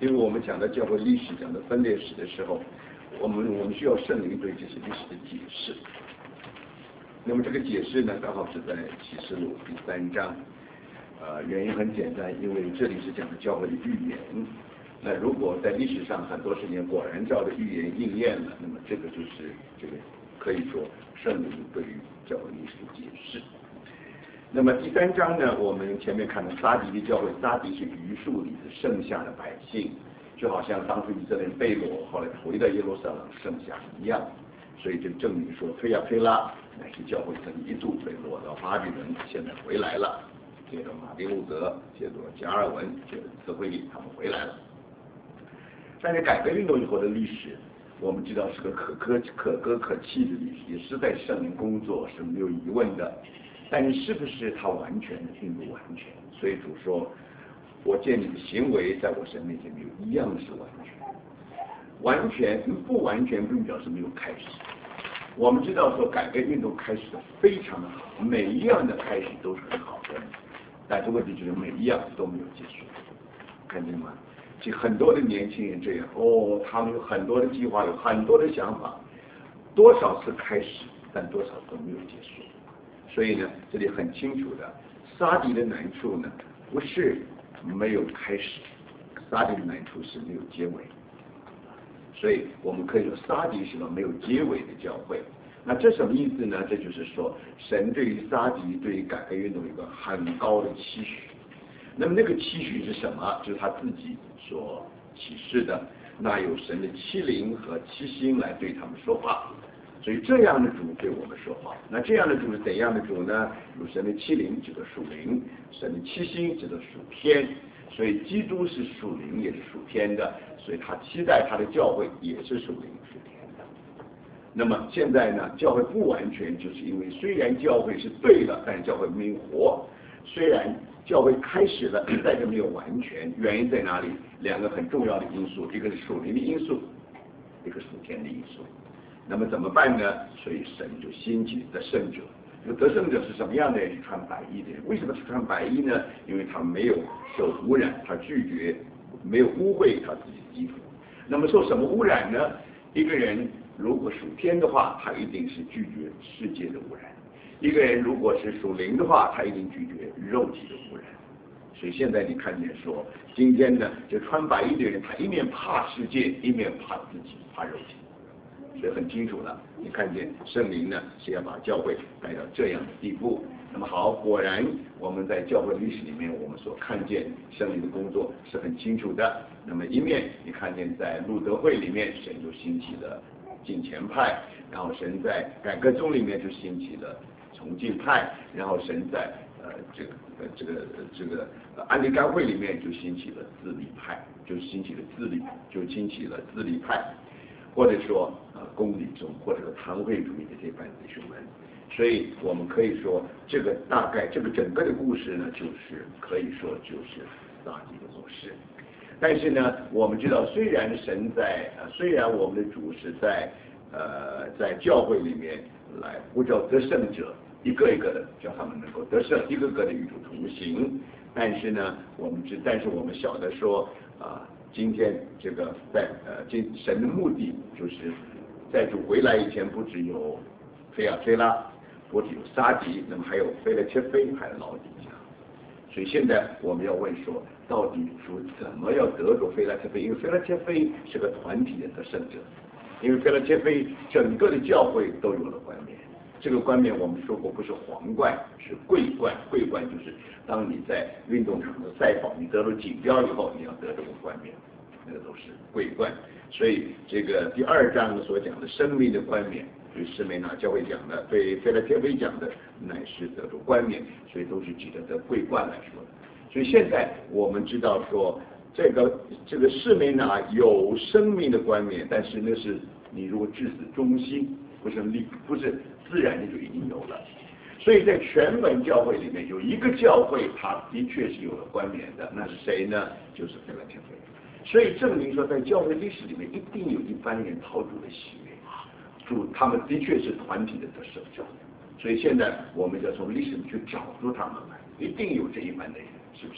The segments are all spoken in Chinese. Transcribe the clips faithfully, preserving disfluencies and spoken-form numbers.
因为我们讲到教会历史、讲到分裂史的时候，我们我们需要圣灵对这些历史的解释。那么这个解释呢，刚好是在启示录第三章。呃，原因很简单，因为这里是讲的教会的预言。那如果在历史上很多事情果然照着预言应验了，那么这个就是这个可以说圣灵对于教会历史的解释。那么第三章呢，我们前面看的撒狄的教会，撒狄是榆树里的剩下的百姓，就好像当初以色列人被掳，后来回到耶路撒冷剩下一样。所以就证明说，推亚推拉乃是教会曾一度被掳到巴比伦，现在回来了。接着马丁路德，接着加尔文，接着慈惠利，他们回来了。但是改革运动以后的历史，我们知道是个可歌可歌可泣的历史，也实在圣灵工作是没有疑问的。但是是不是它完全的，并不完全。所以主说，我见你的行为在我神面前没有一样是完全。完全不完全并不表示没有开始。我们知道说改革运动开始的非常的好，每一样的开始都是很好的，但是问题就是每一样都没有结束。看见吗？就很多的年轻人这样，哦，他们有很多的计划，有很多的想法，多少次开始，但多少都没有结束。所以呢，这里很清楚的，撒狄的难处呢，不是没有开始，撒狄的难处是没有结尾。所以我们可以说，撒狄是个没有结尾的教会。那这什么意思呢？这就是说，神对于撒狄、对于改革运动有一个很高的期许。那么那个期许是什么？就是他自己所启示的，那有神的欺凌和欺心来对他们说话。所以这样的主对我们说话。那这样的主是怎样的主呢？有神的欺凌，指的属灵；神的欺心，指的属天。所以基督是属灵，也是属天的。所以他期待他的教会也是属灵属天的。那么现在呢，教会不完全，就是因为虽然教会是对的，但是教会没有活。虽然教会开始了，但是没有完全。原因在哪里？两个很重要的因素，一个是属灵的因素，一个属天的因素。那么怎么办呢？所以神就兴起得胜者。这个得胜者是什么样的人？是穿白衣的人。为什么是穿白衣呢？因为他没有受污染，他拒绝，没有污秽他自己的衣服。那么受什么污染呢？一个人如果属天的话，他一定是拒绝世界的污染；一个人如果是属灵的话，他一定拒绝肉体的污染。所以现在你看见说，今天呢，这穿白衣的人，他一面怕世界，一面怕自己，怕肉体。所以很清楚了，你看见圣灵呢是要把教会带到这样的地步。那么好，果然我们在教会历史里面，我们所看见圣灵的工作是很清楚的。那么一面你看见在路德会里面，神就兴起了敬虔派；然后神在改革宗里面就兴起了崇敬派；然后神在呃这个呃这个这个呃安利干会里面就兴起了自立派，就兴起了自立，就兴起了自立派。或者说呃公理中，或者说堂会主义的这班弟兄们，所以我们可以说，这个大概这个整个的故事呢，就是可以说就是撒狄的故事。但是呢，我们知道，虽然神在，呃、虽然我们的主是在呃在教会里面来呼召得胜者，一个一个的叫他们能够得胜，一个个的与主同行。但是呢，我们知，但是我们晓得说啊。今天这个在呃，今神的目的就是在主回来以前，不只有菲亚菲拉，不只有撒狄，那么还有菲勒切菲，还有老底嘉。所以现在我们要问说，到底主怎么要得着菲勒切菲？因为菲勒切菲是个团体的得胜者，因为菲勒切菲整个的教会都有了冠冕。这个冠冕我们说过不是皇冠，是桂冠。桂冠就是当你在运动场的赛跑，你得了锦标以后，你要得这个冠冕，那个都是桂冠。所以这个第二章所讲的生命的冠冕，对士美拿教会讲的，对菲拉铁菲讲的，乃是得着冠冕，所以都是举着得桂冠来说的。所以现在我们知道说，这个这个士美拿有生命的冠冕，但是那是你如果至死忠心，不是立，不是自然的就已经有了。所以在全本教会里面有一个教会，它的确是有了冠冕的，那是谁呢？就是菲拉铁菲。所以证明说，在教会历史里面，一定有一班人讨主的喜悦，主他们的确是团体的得胜者。所以现在我们要从历史里去找出他们来，一定有这一班的人，是不是？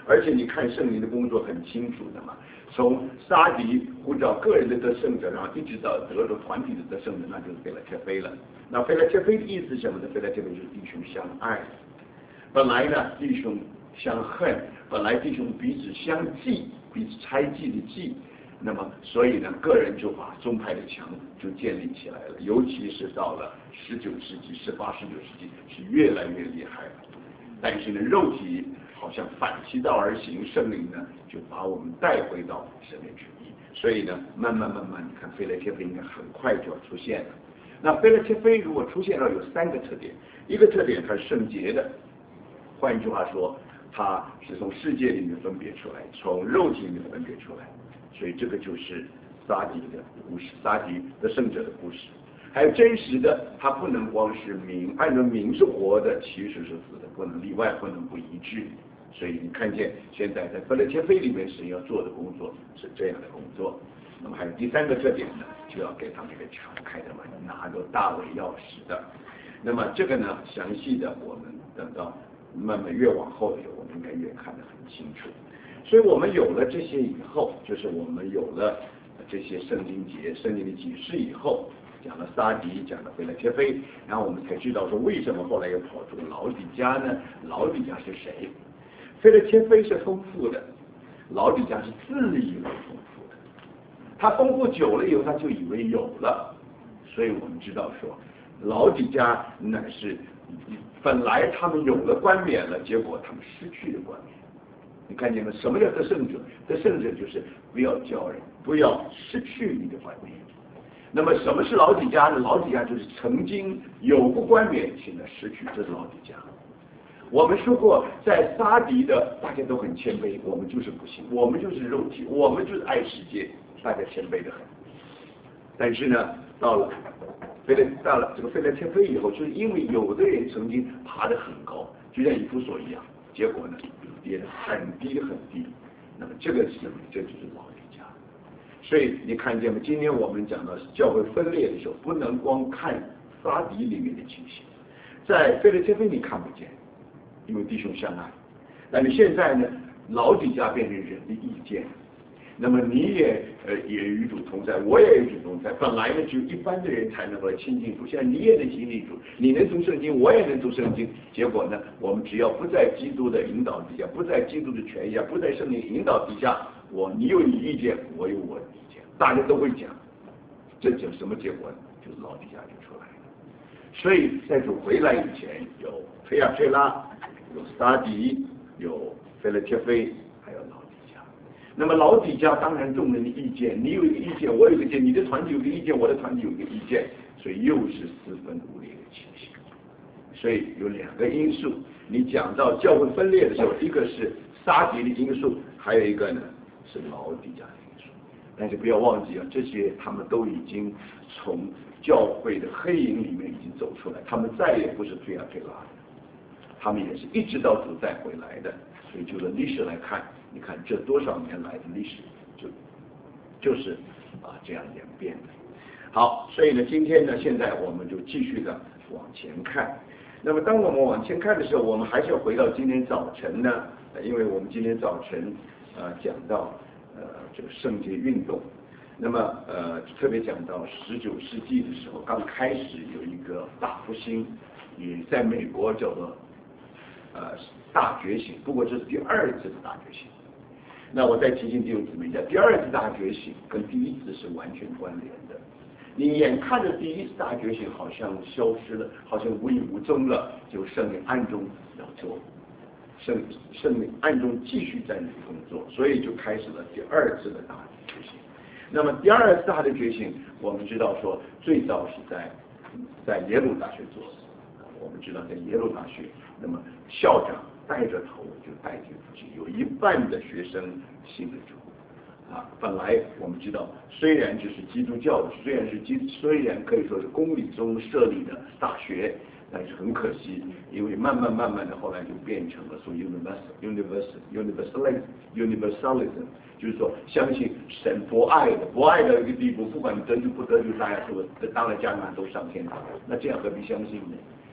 而且你看圣灵的工作很清楚的嘛，从撒迪呼召个人的得胜者，然后一直到得着团体的得胜者，那就是腓拉铁非了。那腓拉铁非的意思是什么呢？腓拉铁非就是弟兄相爱。本来呢，弟兄相恨，本来弟兄彼此相忌，彼此猜忌的忌。那么，所以呢，个人就把宗派的墙就建立起来了，尤其是到了十九世纪、十八、十九世纪，是越来越厉害了。但是呢，肉体好像反其道而行，圣灵呢就把我们带回到神的旨意。所以呢，慢慢慢慢，你看腓拉铁非应该很快就要出现了。那腓拉铁非如果出现了，有三个特点，一个特点它是圣洁的，换一句话说，它是从世界里面分别出来，从肉体里面分别出来。所以这个就是撒迪的故事，撒迪的圣者的故事。还有真实的，它不能光是名，按照名是活的，其实是死的，不能例外，不能不一致。所以你看见现在在腓拉铁非里面神要做的工作是这样的工作。那么还有第三个特点呢，就要给他们一个敞开的门，拿着大卫钥匙的。那么这个呢，详细的我们等到慢慢越往后的时候，我们应该越看得很清楚。所以我们有了这些以后，就是我们有了这些圣经节、圣经的启示以后，讲了撒迪，讲了腓拉铁非，然后我们才知道说为什么后来又跑出老底嘉呢？老底嘉是谁？腓拉铁非是丰富的，老底嘉是自以为丰富的。他丰富久了以后，他就以为有了，所以我们知道说，老底嘉乃是本来他们有了冠冕了，结果他们失去了冠冕。你看见吗？什么叫得胜者？得胜者就是不要叫人，不要失去你的冠冕。那么什么是老底嘉呢？老底嘉就是曾经有过冠冕，现在失去，这是老底嘉。我们说过，在撒迪的大家都很谦卑，我们就是不行，我们就是肉体，我们就是爱世界，大家谦卑的很。但是呢，到了腓拉到了这个腓拉铁非以后，就是因为有的人曾经爬得很高，就像以弗所一样，结果呢跌得很低很低。那么这个是什么？这就是老底嘉。所以你看见吗？今天我们讲到教会分裂的时候，不能光看撒迪里面的情形，在腓拉铁非你看不见，因为弟兄相爱。但是现在呢，老底嘉变成人的意见。那么你也呃也与主同在，我也与主同在。本来呢，只有一般的人才能够亲近主，现在你也能亲近主，你能读圣经，我也能读圣经。结果呢，我们只要不在基督的引导底下，不在基督的权下，不在圣灵引导底下，我你有你意见，我有我的意见，大家都会讲。这就什么结果呢？就是老底嘉就出来了。所以在主回来以前，有腓亚推拉，有撒迪，有腓拉铁非，还有老底嘉。那么老底嘉当然众人的意见，你有一个意见，我有一个意见，你的团体有一个意见，我的团体有一个意见，所以又是四分五裂的情形。所以有两个因素，你讲到教会分裂的时候，一个是撒迪的因素，还有一个呢是老底嘉的因素。但是不要忘记啊，这些他们都已经从教会的黑影里面已经走出来，他们再也不是推啊推拉的，他们也是一直到主再回来的。所以就着历史来看，你看这多少年来的历史就就是啊这样演变的。好，所以呢，今天呢，现在我们就继续的往前看。那么当我们往前看的时候，我们还是要回到今天早晨呢，因为我们今天早晨呃讲到呃这个圣洁运动。那么呃特别讲到十九世纪的时候，刚开始有一个大复兴，也在美国叫做呃大觉醒，不过这是第二次的大觉醒。那我再提醒弟兄姊妹一下，第二次大觉醒跟第一次是完全关联的。你眼看着第一次大觉醒好像消失了，好像无影无踪了，就圣灵暗中要做，圣圣灵暗中继续在那里工作，所以就开始了第二次的大觉醒。那么第二次大的觉醒，我们知道说最早是在在耶鲁大学做的。我们知道在耶鲁大学，那么校长带着头就带进去，有一半的学生信了主。啊，本来我们知道，虽然这是基督教的，虽然是基，虽然可以说是公理中设立的大学，但是很可惜，因为慢慢慢慢的后来就变成了说 universal universal universalism， 就是说相信神博爱的，博爱到一个地步，不管你得救不得救，大家说当了将来都上天堂，那这样何必相信呢？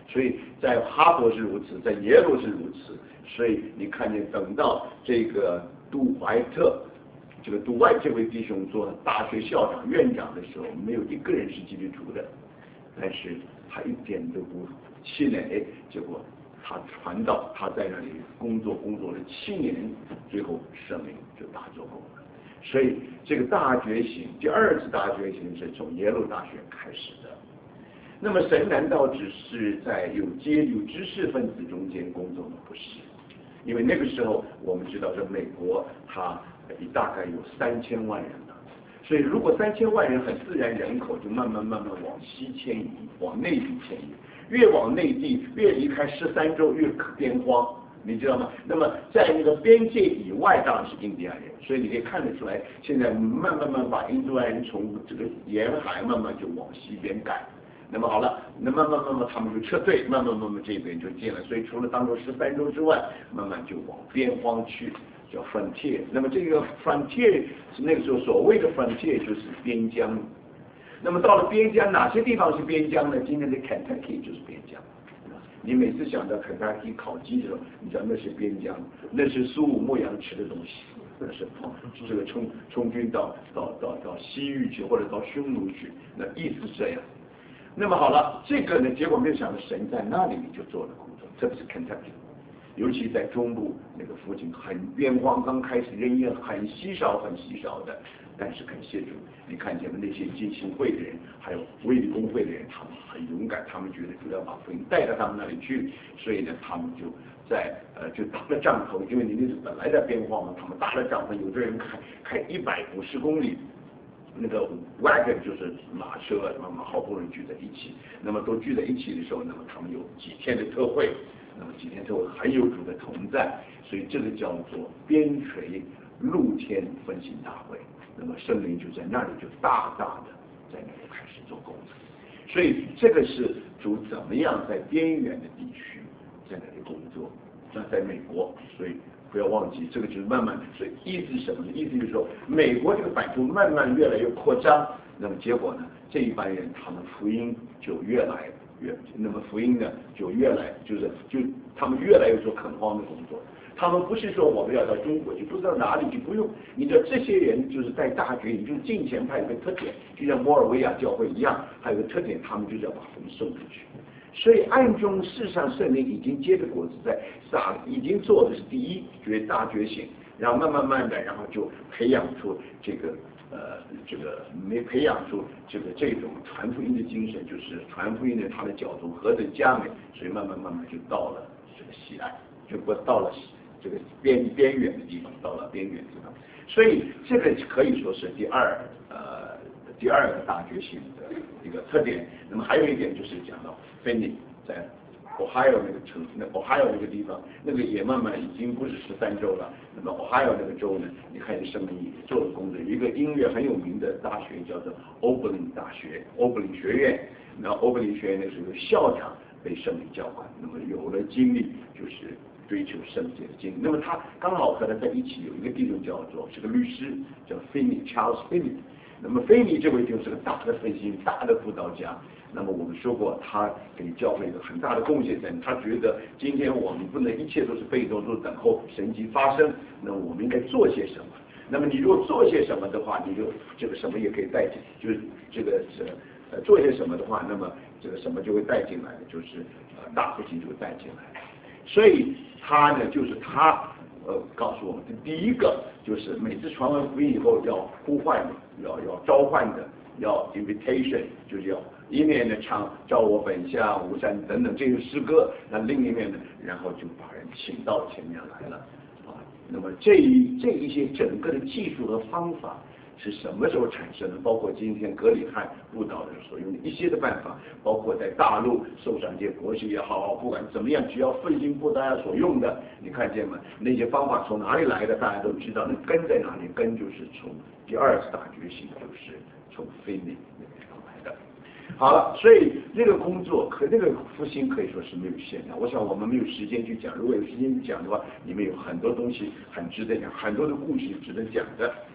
所以在哈佛是如此，在耶鲁是如此。所以你看见等到这个杜怀特，这个杜外这位弟兄做大学校长、院长的时候，没有一个人是基督徒的，但是他一点都不气馁，结果他传道，他在那里工作工作了七年，最后圣灵就大做工了。所以这个大觉醒，第二次大觉醒是从耶鲁大学开始的。那么神难道只是在有阶有知识分子中间工作吗？不是，因为那个时候我们知道，在美国它大概有三千万人了，所以如果三千万人很自然人口就慢慢慢慢往西迁移，往内地迁移，越往内地越离开十三州越边荒，你知道吗？那么在那个边界以外当然是印第安人，所以你可以看得出来，现在慢慢慢把印第安人从这个沿海慢慢就往西边赶。那么好了，那慢慢慢慢他们就撤退，慢慢慢慢这边就进了。所以除了当中十三州之外，慢慢就往边荒去，叫 frontier。那么这个 frontier 是那个时候所谓的 frontier 就是边疆。那么到了边疆，哪些地方是边疆呢？今天的 Kentucky 就是边疆。你每次想到 Kentucky 烤鸡的时候，你知道那是边疆，那是苏武牧羊吃的东西。那是这个充充军到到到到西域去，或者到匈奴去，那意思是这样。那么好了，这个呢，结果没有想到神在那里就做了工作，特别是 Kentucky， 尤其在中部那个附近很边荒，刚开始人也很稀少很稀少的，但是感谢主，你看见了那些浸信会的人，还有卫理公会的人，他们很勇敢，他们觉得主要把福音带到他们那里去，所以呢，他们就在呃就搭了帐篷，因为你那是本来在边荒嘛，他们搭了帐篷，有的人开开一百五十公里。那个 wagon 就是马车，那么好多人聚在一起，那么都聚在一起的时候，那么他们有几天的特会，那么几天特会很有主的同在，所以这个叫做边陲露天分行大会。那么圣灵就在那里就大大的在那里开始做工作，所以这个是主怎么样在边缘的地区在那里工作。那在美国，所以不要忘记，这个就是慢慢的，所以意思是什么呢？意思就是说，美国这个版图慢慢越来越扩张，那么结果呢，这一般人他们福音就越来越，那么福音呢就越来就是就他们越来越做垦荒的工作。他们不是说我们要到中国去，不知道哪里去，不用。你知道这些人就是在大学里，就是近前派有个特点，就像摩尔维亚教会一样，还有个特点，他们就是要把福音送出去。所以暗中世上圣灵已经结的果子在撒，已经做的是第一觉大觉醒，然后慢慢慢的，然后就培养出这个呃这个没培养出这个这种传福音的精神，就是传福音的他的角度何等佳美，所以慢慢慢慢就到了这个西岸，就不到了这个边边远的地方，到了边远的地方，所以这个可以说是第二呃第二个大觉醒的一个特点。那么还有一点就是讲到Finney在 Ohio 那个城，那 Ohio 那个地方，那个也慢慢已经不是十三州了。那么 Ohio 那个州呢，你看见圣灵也做了工作，有一个音乐很有名的大学叫做 Oberlin 大学 ，Oberlin 学院。那 Oberlin 学院那时候校长被圣灵浇灌，那么有了经历，就是追求圣洁的经历。那么他刚好和他在一起有一个弟兄叫做是个律师，叫 Finney Charles Finney。那么菲尼这位就是个大的分析大的辅导家。那么我们说过，他给教会有很大的贡献在。他觉得今天我们不能一切都是被动，都是等候神迹发生。那我们应该做些什么？那么你如果做些什么的话，你就这个什么也可以带进，就是这个是呃做些什么的话，那么这个什么就会带进来，就是呃大复兴就会带进来。所以他呢，就是他。呃，告诉我们，第一个就是每次传完福音以后要呼唤的，要要召唤的，要 invitation， 就是要一面呢唱照我本相无山等等这些诗歌，那另一面呢，然后就把人请到前面来了啊。那么这一这一些整个的技术和方法是什么时候产生的？包括今天格里汉布道人所用的一些的办法，包括在大陆受上界博士也好，不管怎么样，只要费劲布大家所用的，你看见吗？那些方法从哪里来的？大家都知道，那根在哪里？根就是从第二次大觉醒，就是从菲尼那个地方来的。好了，所以这个工作和这个复兴可以说是没有限量。我想我们没有时间去讲，如果有时间去讲的话，里面有很多东西很值得讲，很多的故事值得讲的。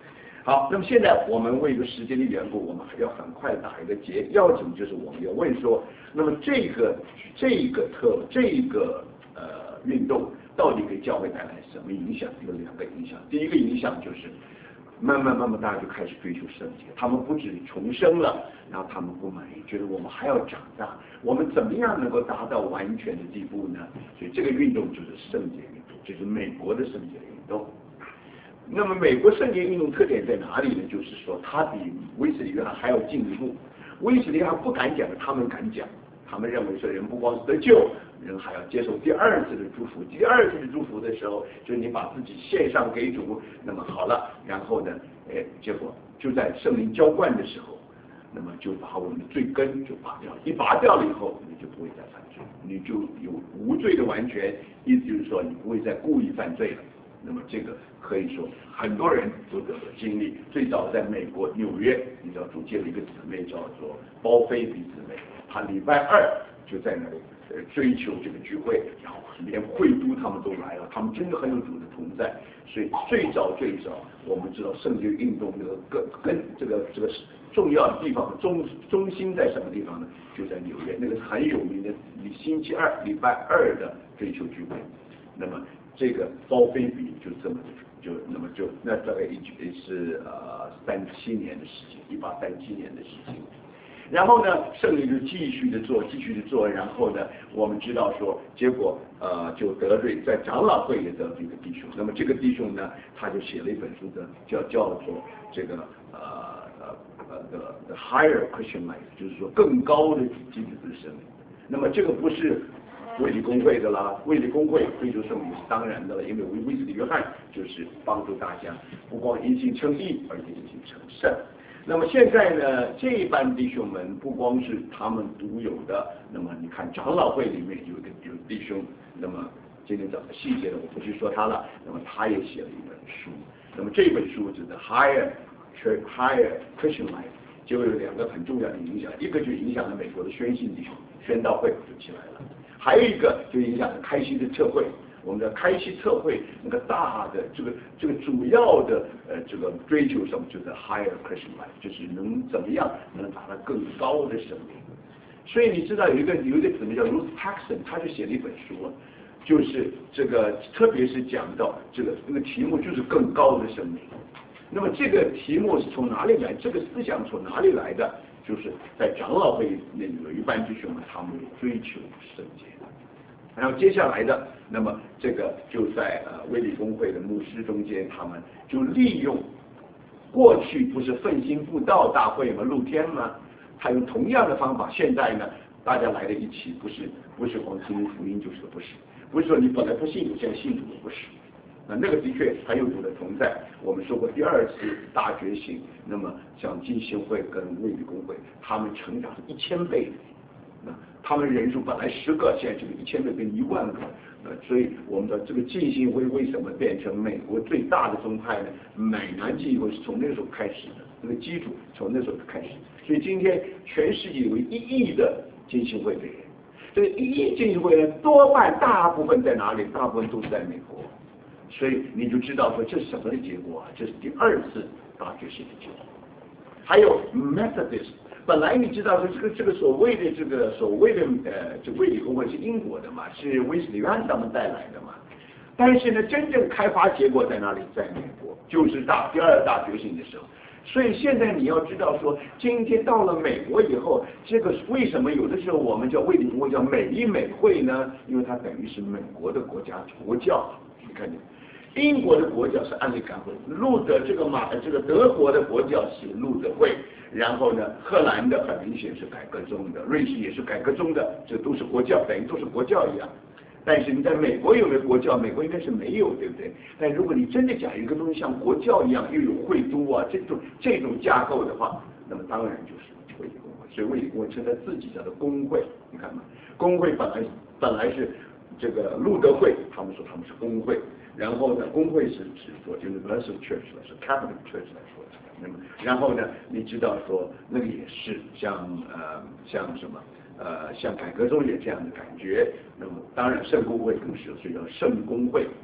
好，那么现在我们为了时间的缘故，我们还要很快打一个结。要紧就是我们要问说，那么这个这个特这个呃运动到底给教会带来什么影响？有两个影响。第一个影响就是慢慢慢慢大家就开始追求圣洁，他们不止重生了，然后他们不满意，觉得我们还要长大，我们怎么样能够达到完全的地步呢？所以这个运动就是圣洁运动，这是美国的圣洁运动。那么美国圣洁运动特点在哪里呢？就是说它比威斯里约翰还要进一步。威斯里约翰不敢讲，他们敢讲。他们认为说人不光是得救，人还要接受第二次的祝福。第二次的祝福的时候，就是你把自己献上给主，那么好了，然后呢，哎，结果就在圣灵浇灌的时候，那么就把我们的罪根就拔掉了。一拔掉了以后，你就不会再犯罪，你就有无罪的完全。意思就是说，你不会再故意犯罪了。那么这个可以说很多人都得了经历。最早在美国纽约，你知道主接了一个姊妹叫做包菲比姊妹，她礼拜二就在那里呃追求这个聚会，然后连会督他们都来了，他们真的很有主的同在。所以最早最早我们知道圣洁运动这个根根这个这个重要的地方中中心在什么地方呢？就在纽约，那个是很有名的星期二礼拜二的追求聚会。那么这个包菲比就这么就那么就那大概一是呃三七年的事情，一八三七年的事情。然后呢，圣灵就继续的做，继续的做，然后呢，我们知道说，结果呃就得罪在长老会也得罪一个弟兄。那么这个弟兄呢，他就写了一本书的，叫叫做这个呃呃呃 the the higher Christian life， 就是说更高的基督的生命。那么这个不是卫理公会的啦，卫理公会追求圣灵是当然的了，因为威斯理约翰就是帮助大家不光因信称义，而且因信成圣。那么现在呢，这一班弟兄们不光是他们独有的，那么你看长老会里面有一个有弟兄，那么今天讲的细节的我不去说他了，那么他也写了一本书，那么这本书就是 Higher Higher Christian Life， 就有两个很重要的影响，一个就影响了美国的宣信弟兄，宣道会就起来了。还有一个就影响了开西的特会，我们的开西特会那个大的这个这个主要的呃这个追求什么，就是 higher Christian life， 就是能怎么样能达到更高的生命。所以你知道有一个有一个姊妹叫 Ruth Paxson， 她就写了一本书，就是这个特别是讲到这个这个题目就是更高的生命。那么这个题目是从哪里来？这个思想从哪里来的？就是在长老会那有一班弟兄们，他们追求圣洁。然后接下来的，那么这个就在呃卫理公会的牧师中间，他们就利用过去不是奋心布道大会吗？露天吗？他用同样的方法，现在呢大家来在一起，不是不是光听福音，就是不是，不是说你本来不信主，现在信主了，不是。那那个的确很有主的同在。我们说过第二次大觉醒，那么像浸信会跟卫理公会，他们成长是一千倍。那他们人数本来十个，现在这个一千倍变一万个。呃，所以我们的这个浸信会为什么变成美国最大的宗派呢？美南浸信会是从那个时候开始的，那个基础从那时候开始。所以今天全世界有一亿的浸信会的人，这个一亿浸信会呢，多半大部分在哪里？大部分都是在美国。所以你就知道说这是什么的结果啊？这是第二次大觉醒的结果。还有 Methodist， 本来你知道说这个这个所谓的这个所谓的呃这卫理公会是英国的嘛，是威斯理约翰他们带来的嘛。但是呢，真正开发结果在哪里？在美国，就是大第二大觉醒的时候。所以现在你要知道说，今天到了美国以后，这个为什么有的时候我们叫卫理公会叫美医美会呢？因为它等于是美国的国家国教，你看见。英国的国教是安利甘会，路德这个马这个德国的国教是路德会，然后呢，荷兰的很明显是改革宗的，瑞士也是改革宗的，这都是国教，等于都是国教一样。但是你在美国有没有国教？美国应该是没有，对不对？但如果你真的讲一个东西像国教一样，又有会督啊这种这种架构的话，那么当然就是卫理公会。所以卫理公会称它自己叫做公会，你看嘛，公会本来本来是这个路德会，他们说他们是公会。然后呢，公会是指说就是 Universal Church 了，是 Catholic Church 来说的。那么，然后呢，你知道说那个也是像呃像什么呃像改革宗也这样的感觉。那么当然圣公会更是，所以叫圣公会。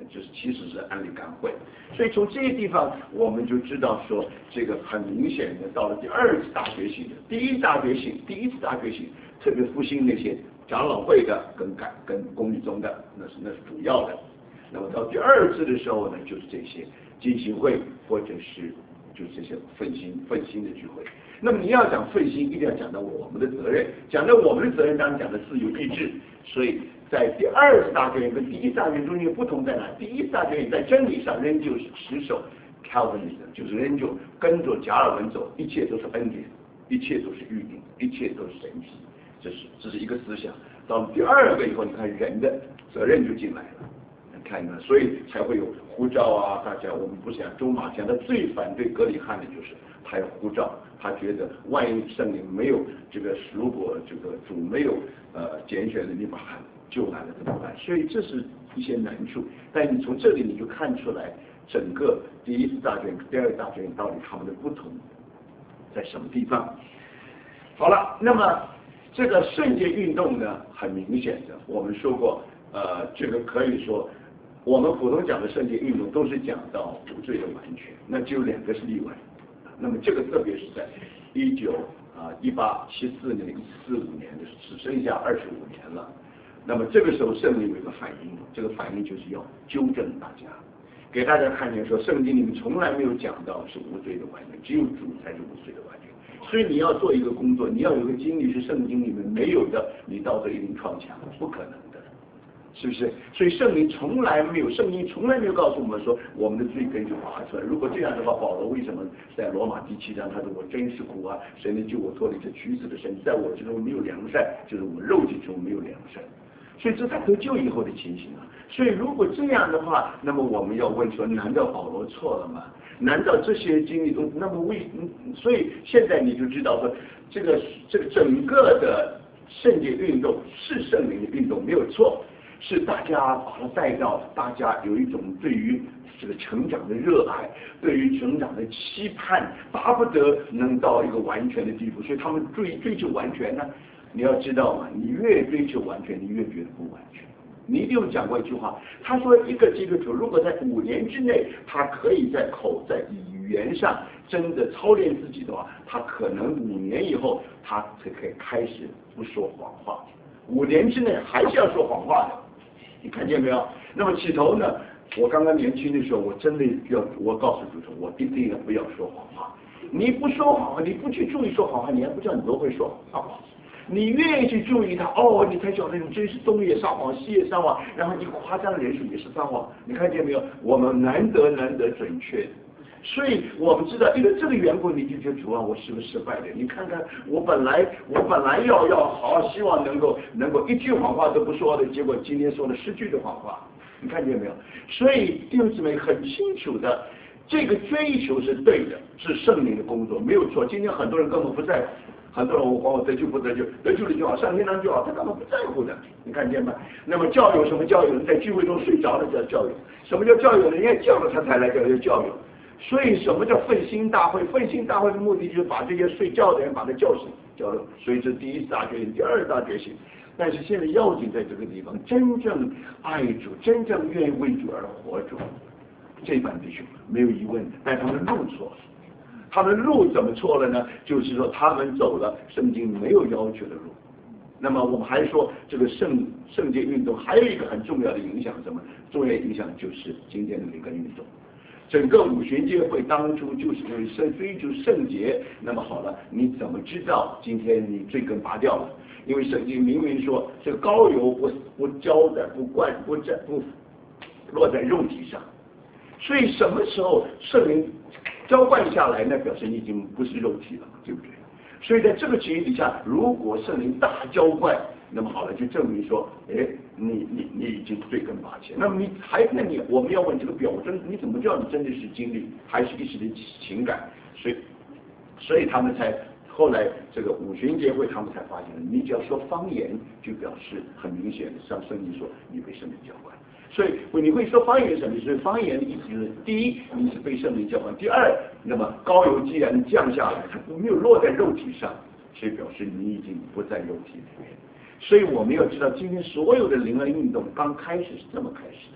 就是其实是安理干会。所以从这些地方我们就知道说，这个很明显的到了第二次大觉醒，第一大觉醒，第一次大觉醒，特别复兴那些长老会的跟改跟公理中的，那是那是主要的。那么到第二次的时候呢，就是这些进行会或者是就是这些奋兴奋兴的聚会。那么你要讲奋兴，一定要讲到我们的责任，讲到我们的责任，当然讲的自由意志。所以在第二次大决议跟第一次大决议中间不同在哪？第一次大决议在真理上仍旧是持守 Calvinism， 就是仍旧跟着加尔文走，一切都是恩典，一切都是预定，一切都是神迹，这是这是一个思想。到了第二个以后，你看人的责任就进来了。看呢，所以才会有呼召啊！大家，我们不是讲周马讲的最反对格里汉的就是他要呼召，他觉得万一圣灵没有这个，如果这个主没有呃拣选的，你把他救来了怎么办？所以这是一些难处。但你从这里你就看出来，整个第一次大决第二次大决到底他们的不同在什么地方？好了，那么这个圣洁运动呢，很明显的，我们说过，呃，这个可以说。我们普通讲的圣洁运动都是讲到无罪的完全，那只有两个是例外。那么这个特别是在一九啊一八七四年、一四五年的只剩下二十五年了。那么这个时候圣灵有一个反应，这个反应就是要纠正大家，给大家看见说圣经里面从来没有讲到是无罪的完全，只有主才是无罪的完全。所以你要做一个工作，你要有一个经历是圣经里面没有的，你到这一定撞墙，不可能的。是不是？所以圣灵从来没有，圣经从来没有告诉我们说我们的罪根就拔出来。如果这样的话，保罗为什么在罗马第七章他说我真是苦啊，谁能救我脱离这屈死的身？在我之中没有良善，就是我肉体中没有良善。所以这才得救以后的情形啊。所以如果这样的话，那么我们要问说，难道保罗错了吗？难道这些经历都那么为？所以现在你就知道说，这个这个整个的圣洁运动是圣灵的运动，没有错。是大家把它带到，大家有一种对于这个成长的热爱，对于成长的期盼，巴不得能到一个完全的地步，所以他们追追求完全呢。你要知道嘛，你越追求完全，你越觉得不完全。你一定有讲过一句话，他说一个基督徒如果在五年之内，他可以在口在语言上真的操练自己的话，他可能五年以后，他才可以开始不说谎话。五年之内还是要说谎话的。你看见没有？那么起头呢？我刚刚年轻的时候，我真的要，我告诉主说，我一定不要说谎话。你不说谎话，你不去注意说谎话，你还不知道你都会说谎话。你愿意去注意它，哦，你才晓得你真是东也撒谎，西也撒谎，然后你夸张的人数也是撒谎。你看见没有？我们难得难得准确。所以我们知道，因为这个缘故，你就觉得主啊，我是不是失败的？你看看，我本来我本来要要好，希望能够能够一句谎话都不说的，结果今天说了十句的谎话，你看见没有？所以弟兄姊妹很清楚的，这个追求是对的，是圣灵的工作，没有错。今天很多人根本不在乎，很多人我管我得救不得救，得救了就好，上天堂就好，他根本不在乎的，你看见吗？那么教友什么教友？人在聚会中睡着了叫教友，什么叫教友呢？人家叫了他才来叫叫教友。所以什么叫奋兴大会？奋兴大会的目的就是把这些睡觉的人把他叫醒，叫了。所以这第一次大觉醒，第二次大觉醒。但是现在要紧在这个地方，真正爱主，真正愿意为主而活主，这班弟兄没有疑问的，但他们路错了。他们路怎么错了呢？就是说他们走了圣经没有要求的路。那么我们还说这个圣圣洁运动还有一个很重要的影响，什么？重要影响就是今天的灵根运动。整个五旬节会当初就是因为圣追求圣洁，那么好了，你怎么知道今天你罪根拔掉了？因为圣经明明说，这个膏油不不浇在不灌不在不落在肉体上，所以什么时候圣灵浇灌下来，那表示你已经不是肉体了，对不对？所以在这个情形底下，如果圣灵大浇灌，那么好了，就证明说，哎，你你你已经罪根拔起。那么你还那你我们要问这个表征，你怎么知道你真的是经历，还是一时的情感？所以所以他们才后来这个五旬节会，他们才发现，你只要说方言，就表示很明显的，像圣经说你被圣灵浇灌。所以你会说方言是什么？所以方言的意思是，第一，你是被圣灵浇灌；第二，那么膏油既然降下来，它没有落在肉体上，所以表示你已经不在肉体里面。所以我们要知道，今天所有的灵恩运动刚开始是这么开始的。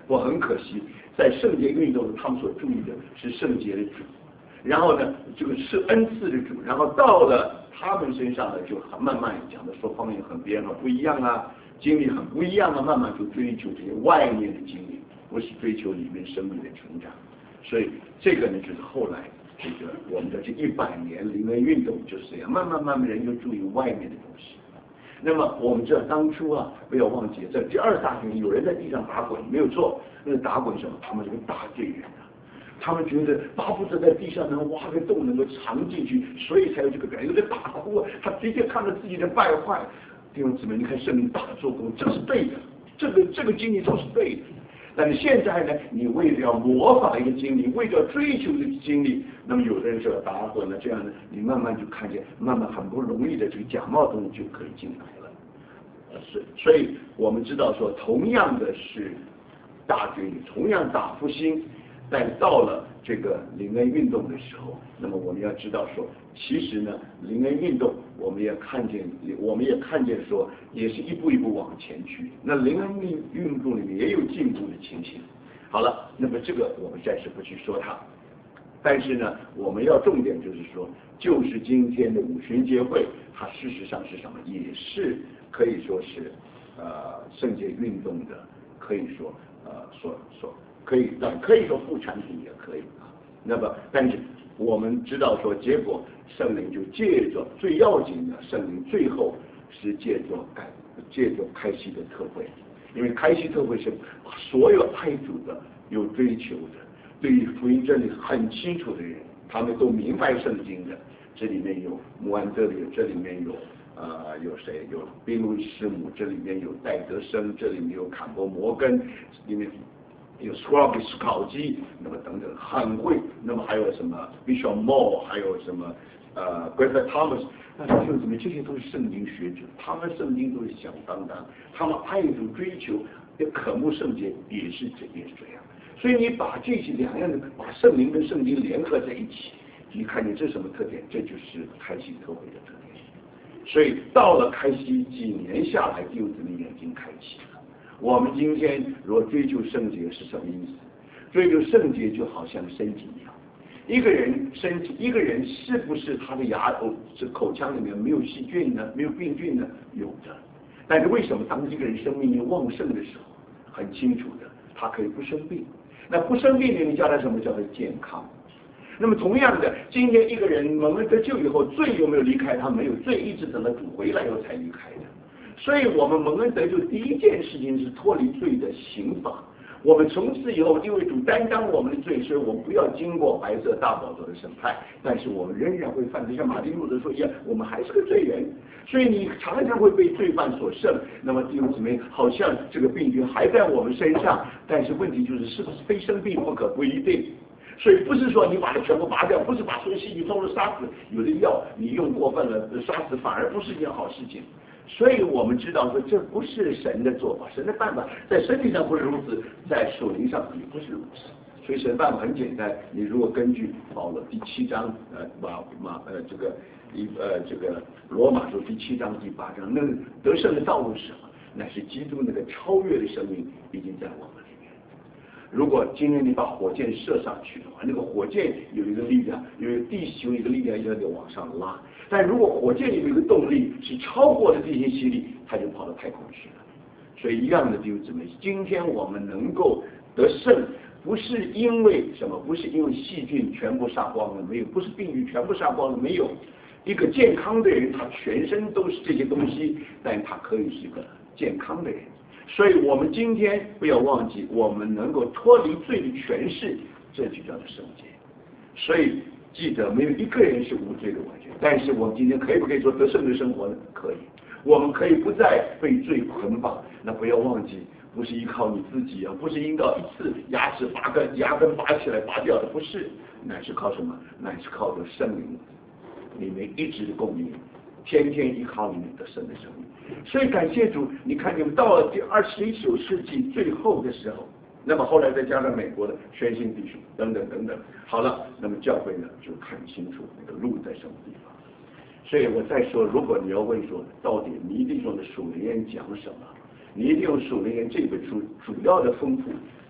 我很可惜，在圣洁运动他们所注意的是圣洁的主，然后呢，这个是恩赐的主，然后到了他们身上呢，就很慢慢讲的说方面很别人不一样啊，经历很不一样啊，慢慢就追求这些外面的经历，不是追求里面生命的成长。所以这个呢，就是后来这个我们的这一百年灵恩运动就是这样，慢慢慢慢人就注意外面的东西。那么我们知道当初啊，不要忘记在第二大军有人在地上打滚，没有错，那个打滚什么？他们是个大罪人啊，他们觉得巴不得在地上能挖个洞能够藏进去，所以才有这个表现。有的大哭啊，他直接看到自己的败坏。弟兄姊妹，你看圣灵大做工，这是对的，这个这个经历都是对的。但是现在呢，你为了要模仿一个经历，为了要追求这个经历，那么有的人说打滚了，这样呢，你慢慢就看见，慢慢很不容易的这个假冒东西就可以进来了。是，所以我们知道说，同样的是大军，同样大复兴，但到了这个灵恩运动的时候，那么我们要知道说，其实呢，灵恩运动我们也看见，我们也看见说，也是一步一步往前去。那灵恩运运动里面也有进步的情形。好了，那么这个我们暂时不去说它，但是呢，我们要重点就是说，就是今天的五旬节会，它事实上是什么？也是可以说是呃圣洁运动的，可以说呃所所可以让可以说副产品也可以啊。那么，但是我们知道说，结果圣灵就借着最要紧的，圣灵最后是借着改借着开西的特会，因为开西特会是所有爱主的、有追求的、对于福音真理很清楚的人，他们都明白圣经的。这里面有穆安德里，这里面有呃有谁？有宾路易师母，这里面有戴德生，这里面有坎伯摩根，里面有 Scrooge 斯考基，那么等等很会。那么还有什么 Bishop Moore， 还有什么呃 Griffith Thomas， 那弟兄姊妹，这些都是圣经学者，他们圣经都是响当当，他们爱主追求也渴慕圣洁，也是这也是这样。所以你把这些两样的，把圣灵跟圣经联合在一起，你看见这是什么特点？这就是开西特会的特点。所以到了开西几年下来，弟兄姊妹眼睛开启了。我们今天如果追求圣洁是什么意思？追求圣洁就好像身体一样，一个人身体，一个人是不是他的牙口是口腔里面没有细菌呢？没有病菌呢？有的。但是为什么当这个人生命力旺盛的时候，很清楚的，他可以不生病。那不生病的，你叫他什么？叫他健康。那么同样的，今天一个人蒙了得救以后，罪有没有离开他？没有，罪一直等到主回来以后才离开的。所以我们蒙恩得救第一件事情是脱离罪的刑罚。我们从此以后，因为主担当我们的罪，所以我们不要经过白色大宝座的审判，但是我们仍然会犯罪，像马丁路德说一样，我们还是个罪人。所以你常常会被罪犯所胜。那么弟兄姊妹，好像这个病菌还在我们身上，但是问题就是是不是非生病不可？不一定。所以不是说你把它全部拔掉，不是把所有细菌通通杀死，有的药你用过分了杀死反而不是一件好事情。所以我们知道说这不是神的做法，神的办法在身体上不是如此，在属灵上也不是如此。所以神的办法很简单，你如果根据保罗第七章呃马马呃这个一呃这个罗马书第七章第八章，那得胜的道路是什么？那是基督那个超越的生命已经在我们里面。如果今天你把火箭射上去的话，那个火箭有一个力量，有一个地球一个力量要往上拉。但如果火箭里有一个动力是超过了这些吸力，它就跑到太空去了。所以一样的弟兄姊妹，今天我们能够得胜，不是因为什么，不是因为细菌全部杀光了没有，不是病菌全部杀光了没有。一个健康的人，他全身都是这些东西，但他可以是一个健康的人。所以我们今天不要忘记，我们能够脱离罪的权势，这就叫做圣洁。所以记得，没有一个人是无罪的完全。但是我们今天可以不可以说得胜的生活呢？可以。我们可以不再被罪捆绑。那不要忘记，不是依靠你自己啊，不是依靠一次牙齿拔根牙根拔起来拔掉的，不是，乃是靠什么？乃是靠着圣灵里面一直的供应，天天依靠你们得胜的生命。所以感谢主，你看你们到了第二十一九世纪最后的时候，那么后来再加上美国的宣信弟兄等等等等，好了，那么教会呢就看清楚那个路在什么地方。所以我再说，如果你要问说到底尼弟兄的属灵言讲什么，尼弟兄属灵言这本书主要的丰富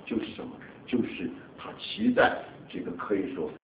就是什么？就是他骑在这个可以说